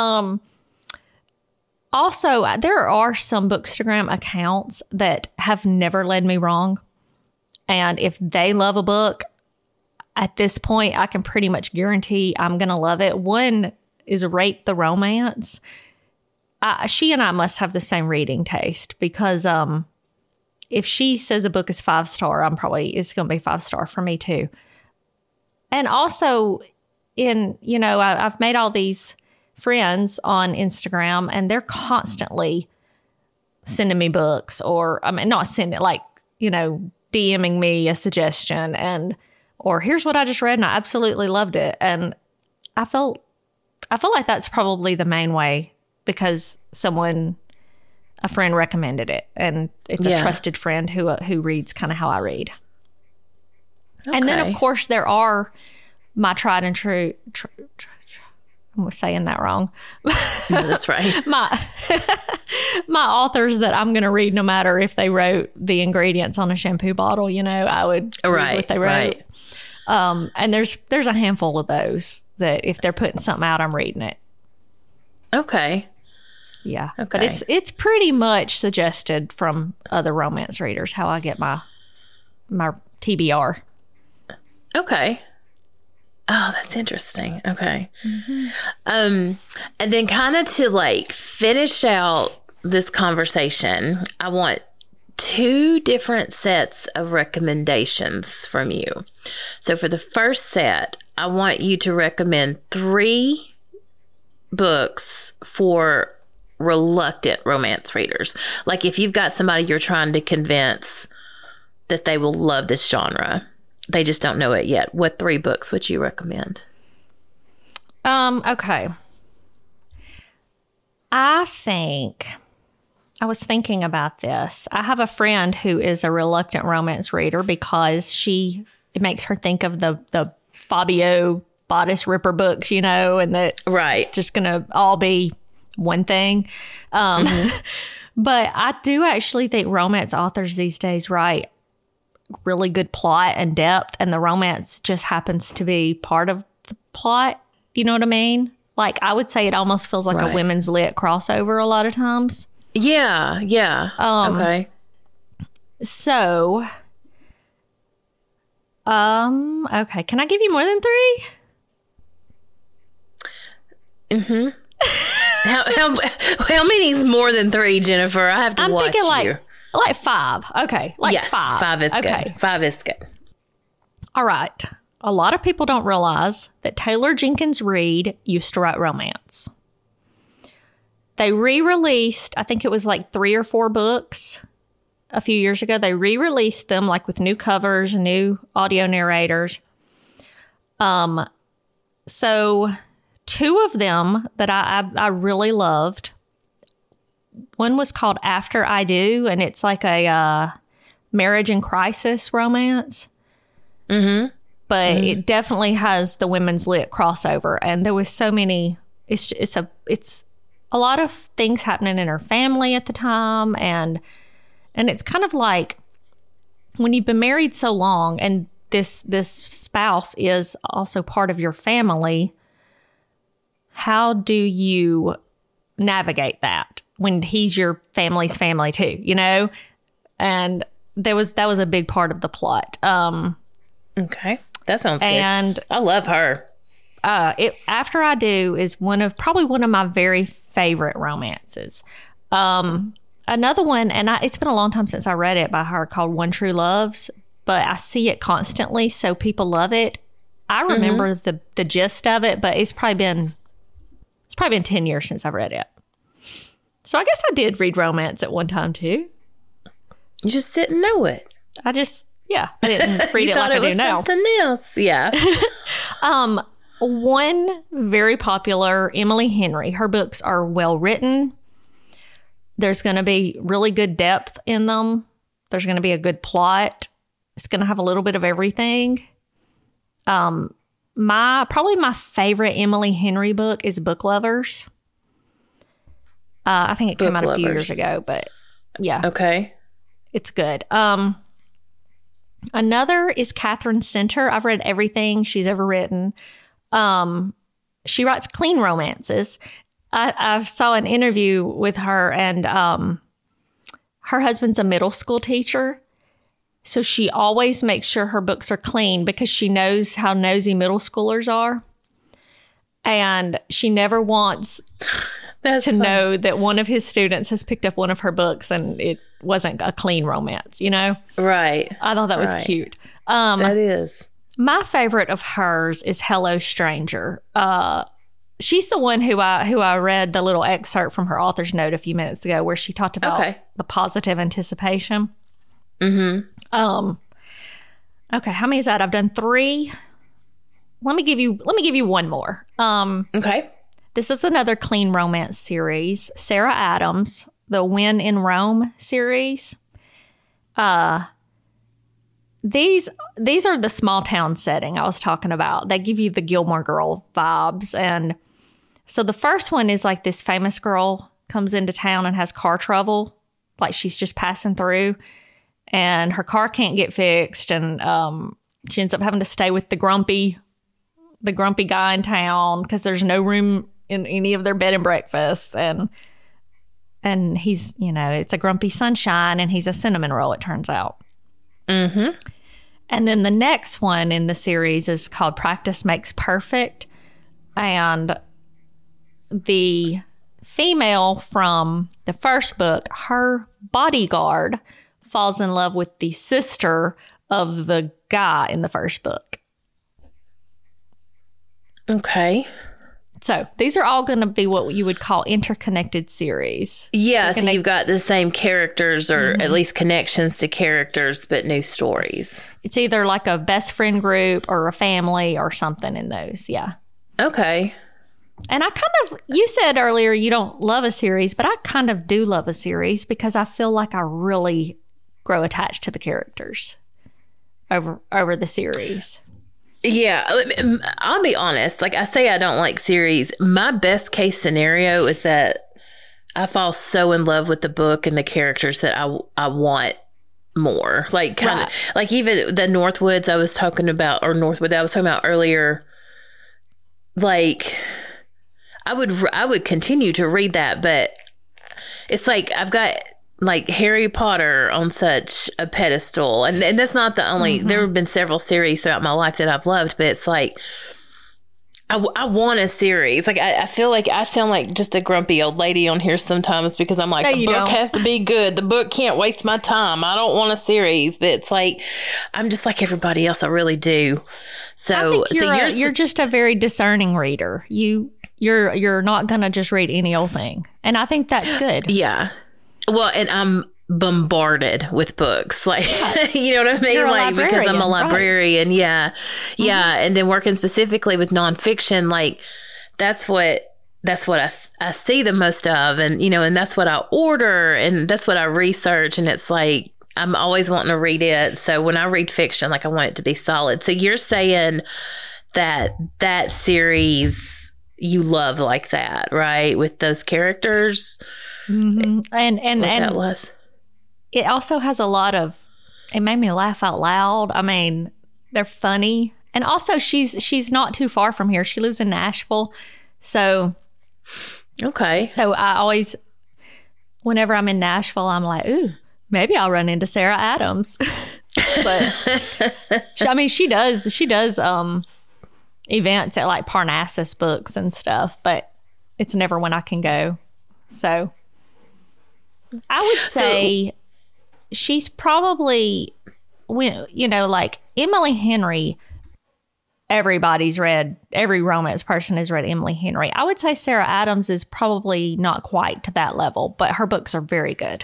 Also, there are some Bookstagram accounts that have never led me wrong. And if they love a book, at this point, I can pretty much guarantee I'm going to love it. One is Rate the Romance. She and I must have the same reading taste, because if she says a book is 5-star, it's going to be 5-star for me too. And also, I've made all these friends on Instagram, and they're constantly sending me books, or not sending, like, DMing me a suggestion, or here's what I just read and I absolutely loved it. And I feel like that's probably the main way, because a friend recommended it, and it's a trusted friend who reads kind of how I read. Okay. And then, of course, there are my tried and true. I'm saying that wrong. No, that's right. my authors that I'm going to read no matter if they wrote the ingredients on a shampoo bottle. I would read what they wrote. Right. And there's a handful of those that if they're putting something out, I'm reading it. Okay. Yeah. Okay. But it's pretty much suggested from other romance readers how I get my TBR. Okay. Oh, that's interesting. Okay. And then kind of to like finish out this conversation, I want 2 different sets of recommendations from you. So for the first set, I want you to recommend 3 books for reluctant romance readers. Like if you've got somebody you're trying to convince that they will love this genre, they just don't know it yet, what 3 books would you recommend? Okay. I was thinking about this. I have a friend who is a reluctant romance reader because it makes her think of the Fabio bodice ripper books, and that it's just going to all be one thing. But I do actually think romance authors these days write really good plot and depth, and the romance just happens to be part of the plot. You know what I mean? Like, I would say it almost feels like a women's lit crossover a lot of times. Yeah. Okay. So, okay. Can I give you more than 3? Mm-hmm. How many is more than 3, Jennifer? I have to watch you. I'm thinking like 5. Okay. Yes, 5. 5 is good. 5 is good. All right. A lot of people don't realize that Taylor Jenkins Reid used to write romance. They re-released, I think it was like 3 or 4 books a few years ago. They re-released them like with new covers, new audio narrators. So 2 of them that I really loved. One was called After I Do, and it's like a marriage in crisis romance. Mm-hmm. But it definitely has the women's lit crossover, and there was so many. It's a lot of things happening in her family at the time, and it's kind of like when you've been married so long, and this spouse is also part of your family. How do you navigate that when he's your family's family too? And that was a big part of the plot. Okay. That sounds good. And I love her. After I Do is probably one of my very favorite romances. Another one, and it's been a long time since I read it by her, called One True Loves, but I see it constantly, so people love it. I remember the gist of it, but it's probably been 10 years since I've read it. So I guess I did read romance at one time too. You just didn't know it. I didn't read it like I do now. Something else. Yeah. One very popular, Emily Henry. Her books are well written. There's going to be really good depth in them. There's going to be a good plot. It's going to have a little bit of everything. Probably my favorite Emily Henry book is Book Lovers. I think it came out a few years ago, but yeah. Okay. It's good. Another is Catherine Center. I've read everything she's ever written. She writes clean romances. I saw an interview with her, and her husband's a middle school teacher. So she always makes sure her books are clean because she knows how nosy middle schoolers are. And she never wants to know that one of his students has picked up one of her books and it wasn't a clean romance, Right. I thought that was cute. That is. My favorite of hers is Hello Stranger. She's the one who I read the little excerpt from her author's note a few minutes ago where she talked about the positive anticipation. Mm-hmm. Okay, how many is that? I've done 3. Let me give you one more. Okay. This is another clean romance series. Sarah Adams, the When in Rome series. These are the small town setting I was talking about. They give you the Gilmore Girl vibes. And so the first one is like this famous girl comes into town and has car trouble. Like she's just passing through and her car can't get fixed. And she ends up having to stay with the grumpy guy in town because there's no room in any of their bed and breakfasts. And And he's, it's a grumpy sunshine, and he's a cinnamon roll, it turns out. Mm-hmm. And then the next one in the series is called Practice Makes Perfect. And the female from the first book, her bodyguard falls in love with the sister of the guy in the first book. Okay. So these are all going to be what you would call interconnected series. Yeah, so you've got the same characters, or at least connections to characters, but new stories. It's either like a best friend group or a family or something in those, yeah. Okay. And you said earlier you don't love a series, but I kind of do love a series because I feel like I really grow attached to the characters over the series. Yeah, I'll be honest. Like I say, I don't like series. My best case scenario is that I fall so in love with the book and the characters that I want more. Like kind of like even the Northwoods I was talking about, or Northwood that I was talking about earlier. Like I would continue to read that, but it's like I've got like Harry Potter on such a pedestal. And that's not the only, there have been several series throughout my life that I've loved, but it's like, I want a series. Like, I feel like I sound like just a grumpy old lady on here sometimes because I'm like, the book has to be good. The book can't waste my time. I don't want a series, but it's like, I'm just like everybody else. I really do. So, I think you're just a very discerning reader. You're not going to just read any old thing. And I think that's good. Yeah. Well, and I'm bombarded with books, like, you know what I mean? You're like, because I'm a librarian. Right. Yeah. Yeah. And then working specifically with nonfiction, like that's what I see the most of. And, and that's what I order and that's what I research. And it's like, I'm always wanting to read it. So when I read fiction, like I want it to be solid. So you're saying that series you love like that, right? With those characters. Mm-hmm. And that was. It also has a lot of, it made me laugh out loud. I mean, they're funny. And also she's not too far from here. She lives in Nashville. So. Okay. So I always, whenever I'm in Nashville, I'm like, ooh, maybe I'll run into Sarah Adams. But she does events at like Parnassus Books and stuff, but it's never when I can go. So I would say she's probably, like Emily Henry, every romance person has read Emily Henry. I would say Sarah Adams is probably not quite to that level, but her books are very good.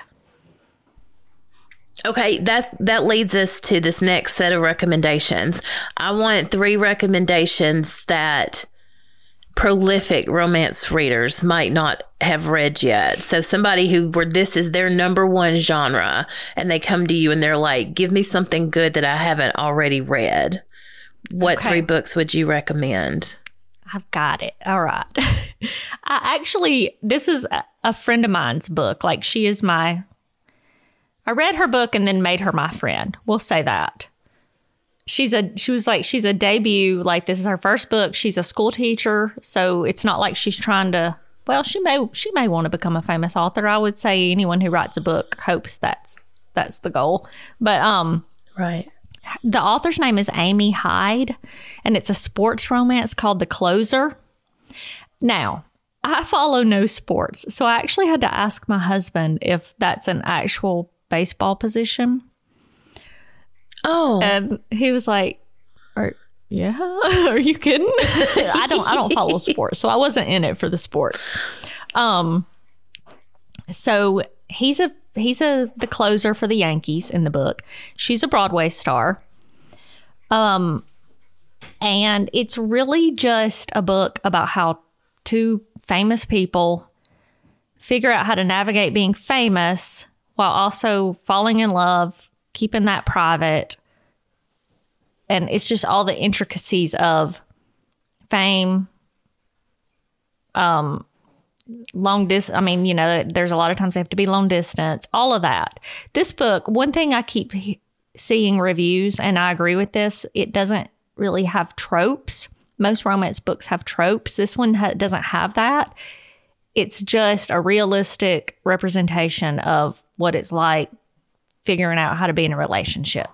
Okay, that leads us to this next set of recommendations. I want 3 recommendations that prolific romance readers might not have read yet. So somebody where this is their number one genre and they come to you and they're like, give me something good that I haven't already read. What 3 books would you recommend? I've got it. All right. This is a friend of mine's book. Like I read her book and then made her my friend. We'll say that. She's a debut, like this is her first book. She's a school teacher, so it's not like she's trying to, well, she may want to become a famous author. I would say anyone who writes a book hopes that's the goal. But right. The author's name is Amy Hyde, and it's a sports romance called The Closer. Now, I follow no sports, so I actually had to ask my husband if that's an actual baseball position. Oh. And he was like, are you kidding? I don't follow sports, so I wasn't in it for the sports. So he's the closer for the Yankees in the book. She's a Broadway star. And it's really just a book about how 2 famous people figure out how to navigate being famous while also falling in love, keeping that private. And it's just all the intricacies of fame, long distance. I mean, there's a lot of times they have to be long distance, all of that. This book, one thing I keep seeing reviews, and I agree with this, it doesn't really have tropes. Most romance books have tropes. This one doesn't have that. it's just a realistic representation of what it's like figuring out how to be in a relationship.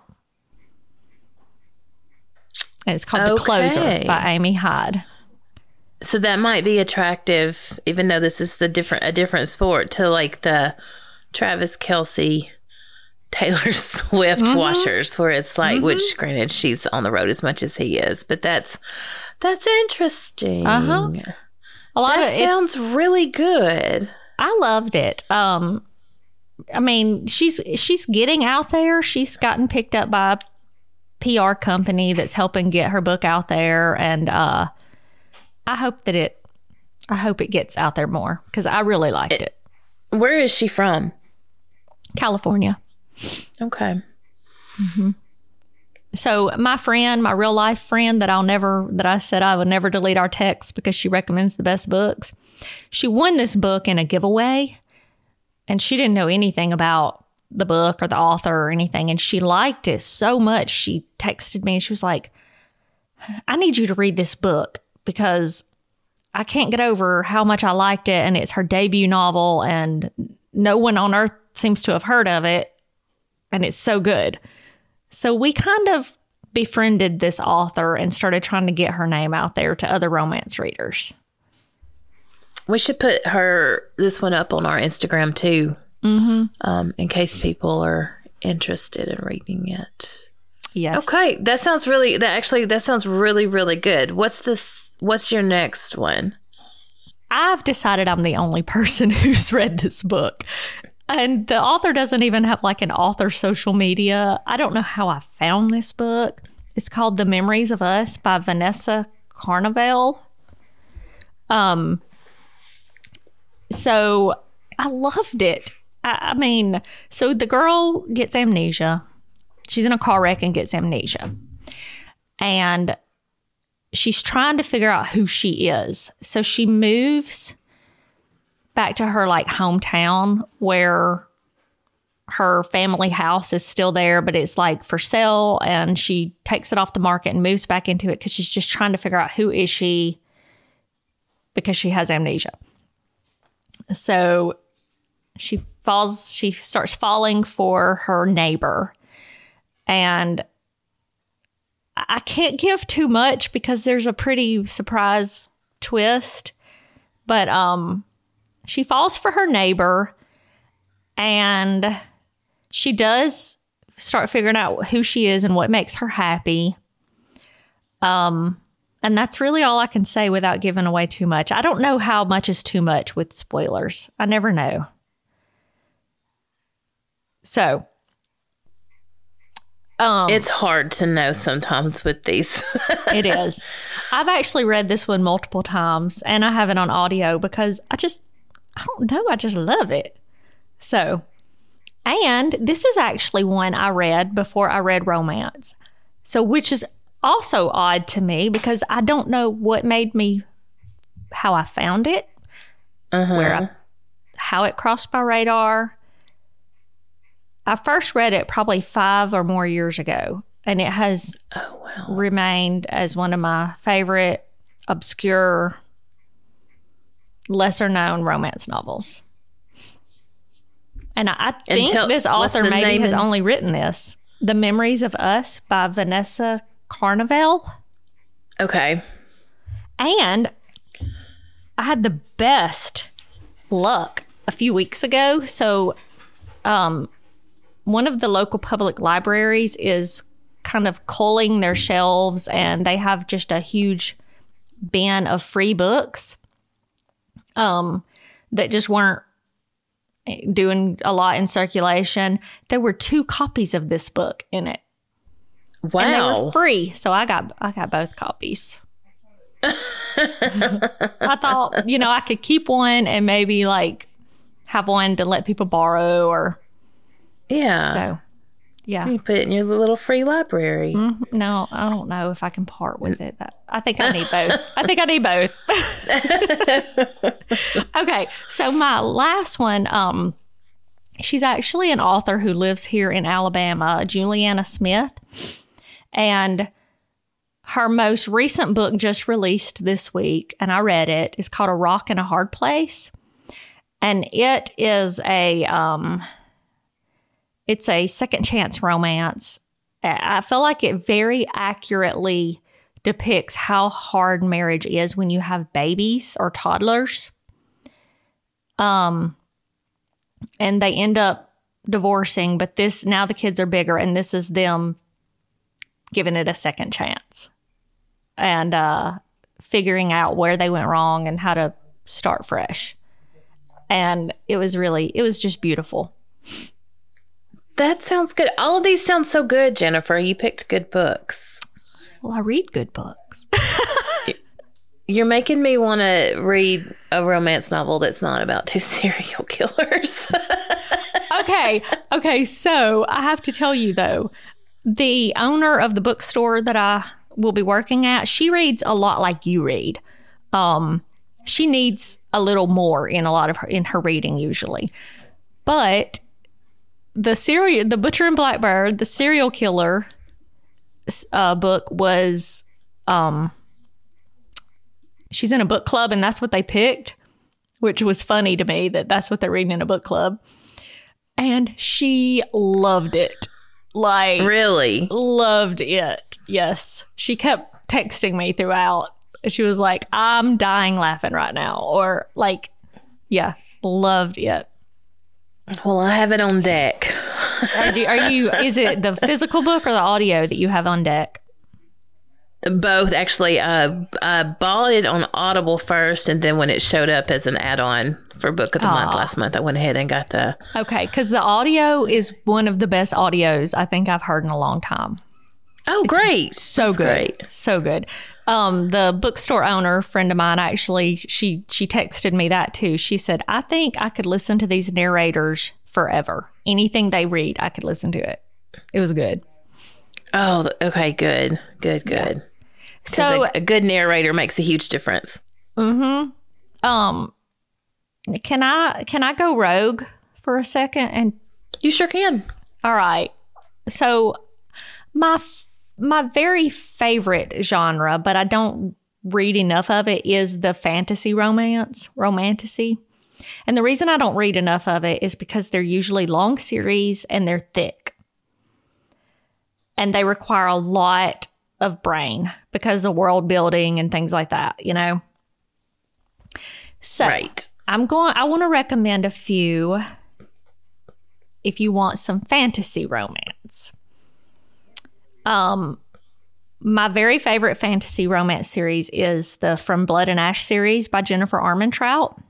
And it's called The Closer by Amy Hyde. So that might be attractive, even though this is a different sport, to like the Travis Kelce, Taylor Swift watchers, where it's like, which granted she's on the road as much as he is, but that's interesting. That sounds really good. I loved it. I mean, she's getting out there. She's gotten picked up by a PR company that's helping get her book out there, and I hope it gets out there more because I really liked it. Where is she from? California. Okay. So my real life friend that I said I would never delete our text because she recommends the best books. She won this book in a giveaway, and she didn't know anything about the book or the author or anything. And she liked it so much. She texted me and she was like, I need you to read this book because I can't get over how much I liked it. And it's her debut novel and no one on earth seems to have heard of it. And it's so good. So we kind of befriended this author and started trying to get her name out there to other romance readers. We should put this one up on our Instagram too, in case people are interested in reading it. Yes. Okay, that sounds really really good. What's your next one? I've decided I'm the only person who's read this book. And the author doesn't even have like an author social media. I don't know how I found this book. It's called The Memories of Us by Vanessa Carnival. So I loved it. I mean, so the girl gets amnesia. She's in a car wreck and gets amnesia. And she's trying to figure out who she is. So she moves back to her like hometown where her family house is still there, but it's like for sale. And she takes it off the market and moves back into it because she's just trying to figure out who is she because she has amnesia. So she starts falling for her neighbor. And I can't give too much because there's a pretty surprise twist. But she falls for her neighbor, and she does start figuring out who she is and what makes her happy. And that's really all I can say without giving away too much. I don't know how much is too much with spoilers. I never know. So it's hard to know sometimes with these. It is. I've actually read this one multiple times, and I have it on audio because I don't know. I just love it. So, and this is actually one I read before I read romance. So, which is also odd to me because I don't know how I found it, how it crossed my radar. I first read it probably 5 or more years ago, and it has remained as one of my favorite obscure, lesser-known romance novels. And I think this author maybe has only written this. The Memories of Us by Vanessa Carnival. Okay. And I had the best luck a few weeks ago. So, one of the local public libraries is kind of culling their shelves, and they have just a huge bin of free books that just weren't doing a lot in circulation. There were 2 copies of this book in it. Wow. And they were free. So I got both copies. I thought, I could keep one and maybe like have one to let people borrow or. Yeah. So, yeah. You put it in your little free library. No, I don't know if I can part with it. I think I need both. Okay. So my last one, she's actually an author who lives here in Alabama, Juliana Smith. And her most recent book just released this week, and I read it. It's called A Rock in a Hard Place. And it is it's a second chance romance. I feel like it very accurately depicts how hard marriage is when you have babies or toddlers. And they end up divorcing, but now the kids are bigger, and this is them giving it a second chance and figuring out where they went wrong and how to start fresh. And it was just beautiful. That sounds good. All of these sound so good, Jennifer. You picked good books. Well, I read good books. You're making me want to read a romance novel that's not about two serial killers. Okay. So I have to tell you, though, the owner of the bookstore that I will be working at, she reads a lot like you read. She needs a little more in her reading usually. But the Butcher and Blackbird, the serial killer book was, she's in a book club, and that's what they picked, which was funny to me that's what they're reading in a book club. And she loved it. Like, really? Loved it. Yes. She kept texting me throughout. She was like, I'm dying laughing right now. Or like, yeah, loved it. Well, I have it on deck. Is it the physical book or the audio that you have on deck? Both, actually. I bought it on Audible first, and then when it showed up as an add-on for Book of the Month last month, I went ahead and got the... Okay, because the audio is one of the best audios I think I've heard in a long time. Oh, it's great. So That's good. Great. So good. The bookstore owner, friend of mine, actually, she texted me that too. She said, I think I could listen to these narrators forever. Anything they read, I could listen to it. It was good. Oh, okay. Good. Yeah. So a good narrator makes a huge difference. Mm-hmm. Can I go rogue for a second? And you sure can. All right. So my very favorite genre, but I don't read enough of it, is the fantasy romantasy. And the reason I don't read enough of it is because they're usually long series and they're thick. And they require a lot of brain because of world building and things like that, you know? So right. I want to recommend a few if you want some fantasy romance. My very favorite fantasy romance series is the From Blood and Ash series by Jennifer Armentrout.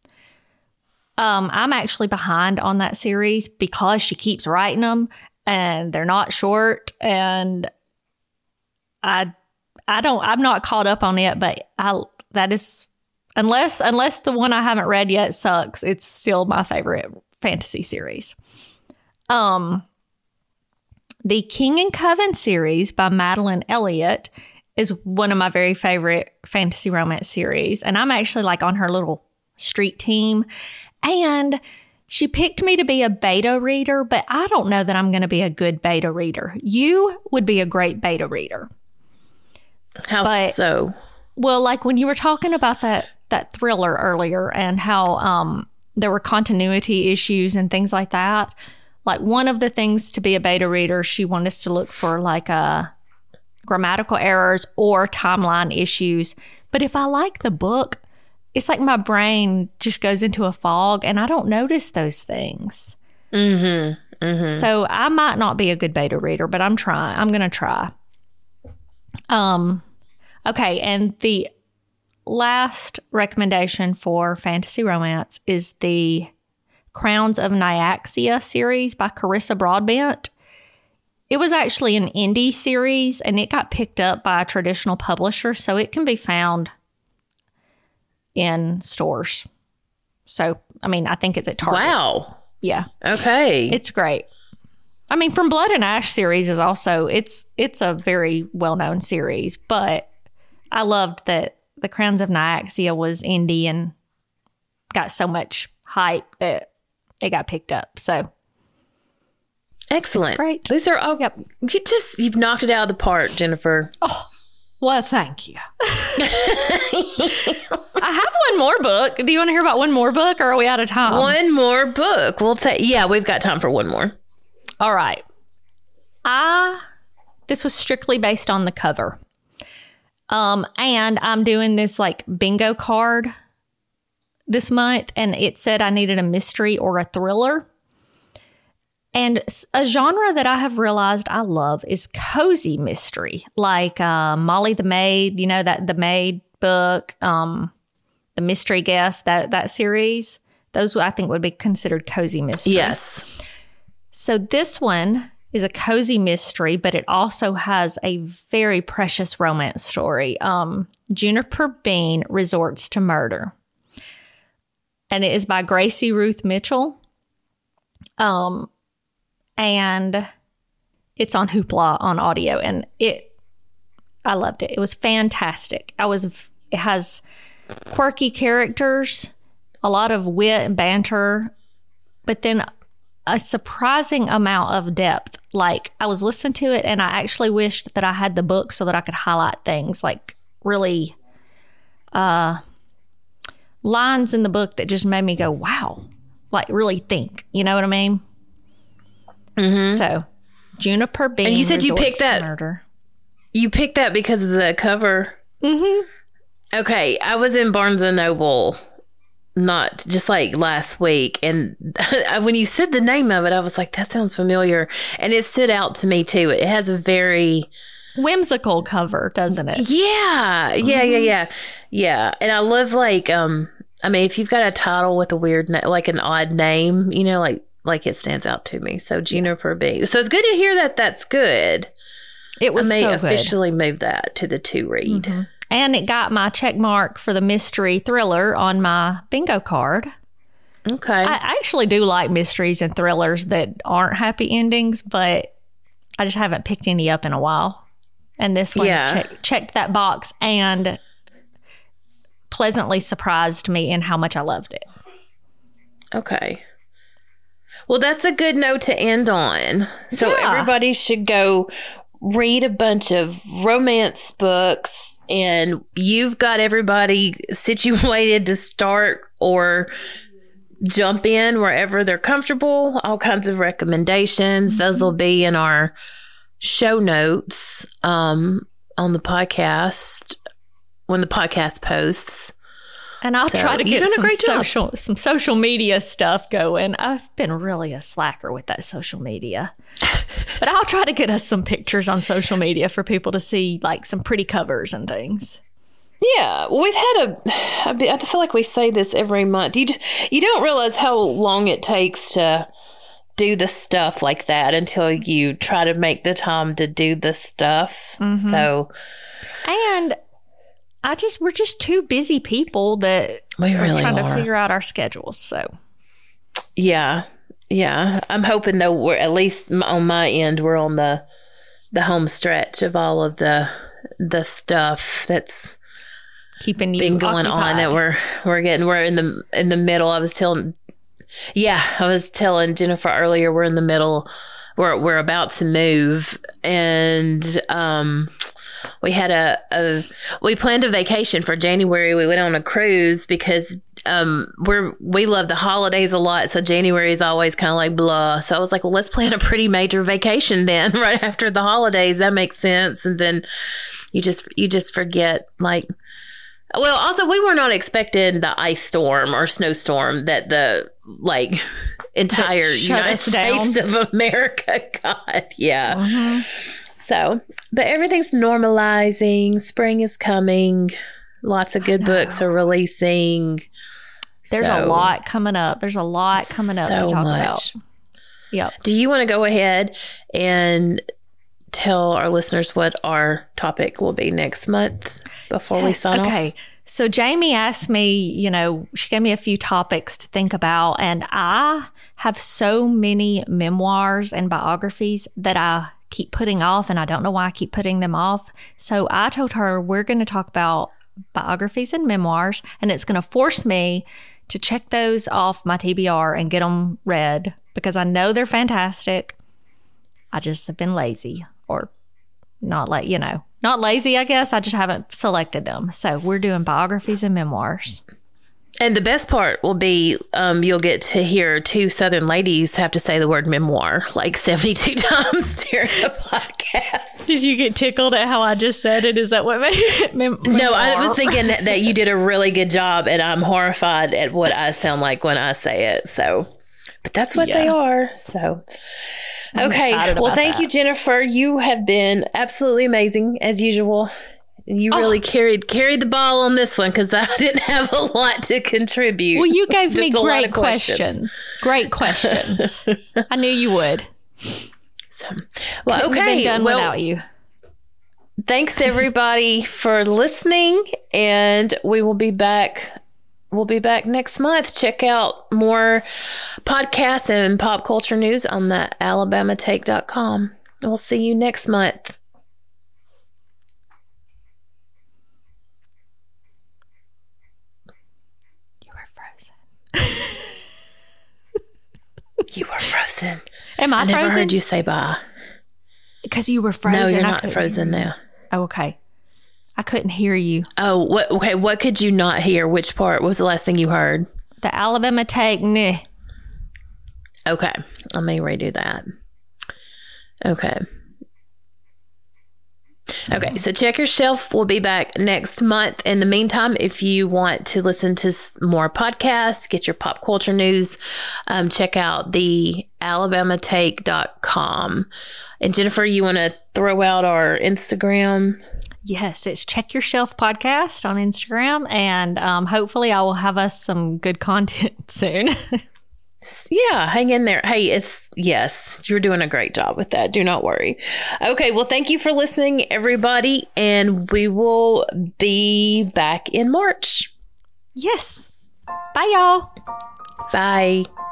I'm actually behind on that series because she keeps writing them and they're not short, and I'm not caught up on it, but that is, unless the one I haven't read yet sucks, it's still my favorite fantasy series. The King and Coven series by Madeline Elliott is one of my very favorite fantasy romance series. And I'm actually like on her little street team. And she picked me to be a beta reader, but I don't know that I'm going to be a good beta reader. You would be a great beta reader. How so? Well, like when you were talking about that thriller earlier and how there were continuity issues and things like that. Like one of the things to be a beta reader, she wanted us to look for like grammatical errors or timeline issues. But if I like the book, it's like my brain just goes into a fog and I don't notice those things. Mm-hmm. Mm-hmm. So I might not be a good beta reader, but I'm trying. I'm going to try. Okay. And the last recommendation for fantasy romance is the Crowns of Nyaxia series by Carissa Broadbent. It was actually an indie series and it got picked up by a traditional publisher, so it can be found in stores. So, I mean, I think it's at Target. Wow. Yeah. Okay. It's great. I mean, From Blood and Ash series is also, it's a very well-known series, but I loved that the Crowns of Nyaxia was indie and got so much hype that it got picked up. So excellent. It's great. These are all, you've knocked it out of the park, Jennifer. Oh, Well, thank you. I have one more book. Do you want to hear about one more book, or are we out of time? One more book. Yeah, we've got time for one more. All right. This was strictly based on the cover. And I'm doing this like bingo card this month, and it said I needed a mystery or a thriller. And a genre that I have realized I love is cozy mystery, like Molly the Maid, you know, that the Maid book, The Mystery Guest, that series. Those I think would be considered cozy mystery. Yes. So this one is a cozy mystery, but it also has a very precious romance story. Juniper Bean Resorts to Murder. And it is by Gracie Ruth Mitchell. And it's on Hoopla on audio. And I loved it. It was fantastic. It has quirky characters, a lot of wit and banter, but then a surprising amount of depth. Like, I was listening to it and I actually wished that I had the book so that I could highlight things, like really lines in the book that just made me go, wow, like really think, you know what I mean? Mm-hmm. So Juniper Bean. And you said you picked that murder. You picked that because of the cover? Mm-hmm. Okay, I was in Barnes & Noble not just like last week, and when you said the name of it, I was like, that sounds familiar, and it stood out to me too. It has a very whimsical cover, doesn't it? Yeah. And I love like I mean, if you've got a title with a weird like an odd name, you know, like it stands out to me. So Juniper Bean. So it's good to hear that that's good. It was I may so officially move that to the to read. Mm-hmm. And it got my check mark for the mystery thriller on my bingo card. Okay. I actually do like mysteries and thrillers that aren't happy endings, but I just haven't picked any up in a while. And this one checked that box and pleasantly surprised me in how much I loved it. Okay. Well, that's a good note to end on. So everybody should go read a bunch of romance books, and you've got everybody situated to start or jump in wherever they're comfortable. All kinds of recommendations. Mm-hmm. Those will be in our show notes on the podcast when the podcast posts. And I'll try to get some social media stuff going. I've been really a slacker with that social media. But I'll try to get us some pictures on social media for people to see, like some pretty covers and things. Yeah, we've had I feel like we say this every month. You don't realize how long it takes to do the stuff like that until you try to make the time to do the stuff. Mm-hmm. So, and we're just two busy people that we really are trying to figure out our schedules. So, yeah. I'm hoping though we're at least on my end we're on the home stretch of all of the stuff that's keeping you been going occupied. on that we're in the middle. I was telling Jennifer earlier we're in the middle. We're about to move, and we had we planned a vacation for January. We went on a cruise because we love the holidays a lot, so January is always kind of like blah. So I was like, well, let's plan a pretty major vacation then, right after the holidays. That makes sense. And then you just forget, like. Well, also, we were not expecting the ice storm or snowstorm that the entire United States of America got. Yeah. Mm-hmm. So, but everything's normalizing. Spring is coming. Lots of good books are releasing. There's a lot coming up. There's a lot coming up to talk about. Yep. Do you want to go ahead and tell our listeners what our topic will be next month before we sign off? Okay. So Jamie asked me, she gave me a few topics to think about, and I have so many memoirs and biographies that I keep putting off, and I don't know why I keep putting them off. So I told her we're going to talk about biographies and memoirs, and it's going to force me to check those off my TBR and get them read because I know they're fantastic. I just have been lazy or not not lazy, I guess. I just haven't selected them. So we're doing biographies and memoirs. And the best part will be you'll get to hear two Southern ladies have to say the word memoir like 72 times during the podcast. Did you get tickled at how I just said it? Is that what made it? No, I was thinking that you did a really good job, and I'm horrified at what I sound like when I say it. So, but that's what they are. So, okay. Well, thank you, Jennifer. You have been absolutely amazing as usual. You really carried the ball on this one because I didn't have a lot to contribute. Well, you gave me great questions. Great questions. I knew you would. So, well, okay. Been done without you. Thanks everybody for listening, and we will be back. We'll be back next month. Check out more podcasts and pop culture news on the alabamatake.com. We'll see you next month. You were frozen. Am I frozen? I never heard you say bye. Because you were frozen. No, you're not frozen now. Oh, okay. I couldn't hear you. Oh, what? Okay, what could you not hear? Which part? What was the last thing you heard? The Alabama take, nah. Okay, let me redo that. Okay. Okay, so Check Your Shelf will be back next month. In the meantime, if you want to listen to more podcasts, get your pop culture news, check out the alabamatake.com. And Jennifer, you want to throw out our Instagram? Yes, it's Check Your Shelf Podcast on Instagram. And hopefully I will have us some good content soon. Yeah, hang in there. Hey, yes, you're doing a great job with that. Do not worry. Okay, well, thank you for listening, everybody, and we will be back in March. Yes. Bye, y'all. Bye.